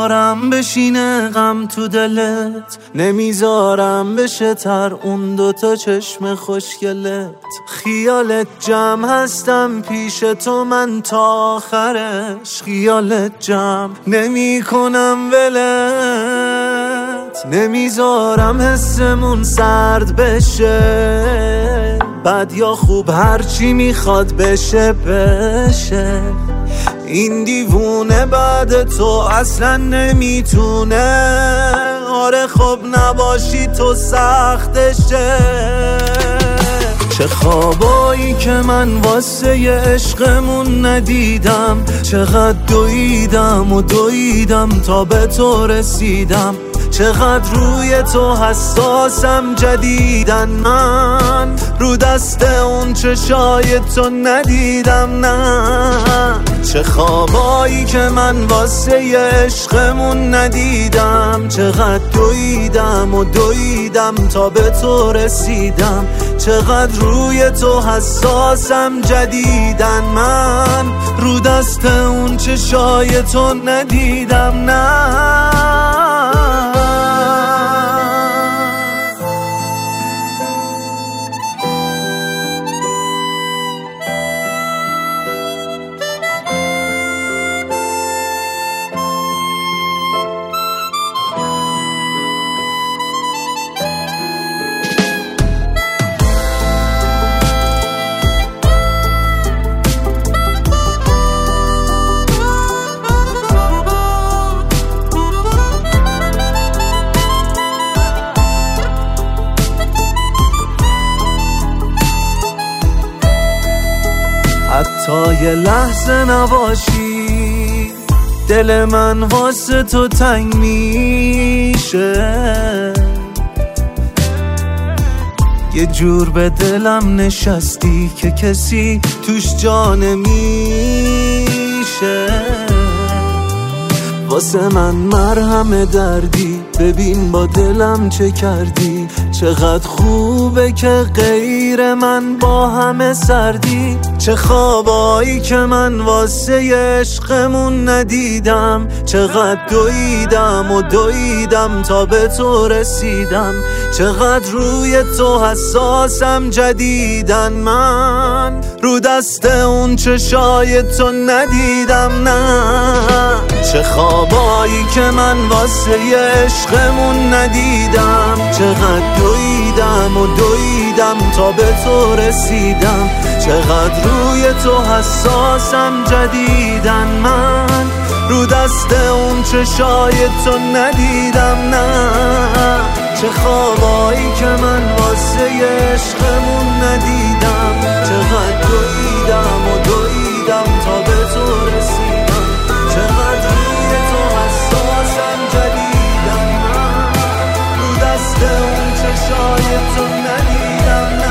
نمیذارم بشینه غم تو دلت، نمیذارم بشه تر اون دوتا چشم خوشگلت. خیالت جمع هستم پیش تو من تا آخرش، خیالت جمع نمی کنم ولت. نمیذارم حسمون سرد بشه، بد یا خوب هرچی میخواد بشه بشه. این دیوونه بعد تو اصلا نمیتونه، آره خب نباشی تو سختشه. چه خوابایی که من واسه عشقمون ندیدم، چقدر دویدم و دویدم تا به تو رسیدم. چقدر روی تو حساسم جدیدن، من رو دست اون چشای تو ندیدم نه. چه خوابایی که من واسه عشقمون ندیدم، چقدر دویدم و دویدم تا به تو رسیدم. چقدر روی تو حساسم جدیدن، من رو دست اون چشای تو ندیدم نه. حتی یه لحظه نباشی دل من واسه تو تنگ میشه، یه جور به دلم نشستی که کسی توش جا نمیشه. واسه من مرهم دردی، ببین با دلم چه کردی. چقدر خوبه که غیر من با همه سردی. چه خوابایی که من واسه عشقمون ندیدم، چقدر دویدم و دویدم تا به تو رسیدم. چقدر روی تو حساسم جدیدن، من رو دست اون چشای تو ندیدم نه. چه خوابایی که من واسه عشقمون ندیدم، چقدر دویدم و دویدم تا به تو رسیدم. چقدر روی تو حساسم جدیدن، من رو دست اون چشای تو ندیدم نه. چه خوابایی که من واسه عشقمون ندیدم، چقدر دویدم و دویدم تا به تو رسیدم. چقدر روی تو حساسم جدیدن، من رو دست اون چشای تو ندیدم نه.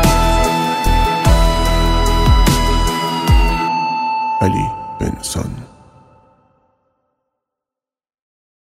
علی بنسان.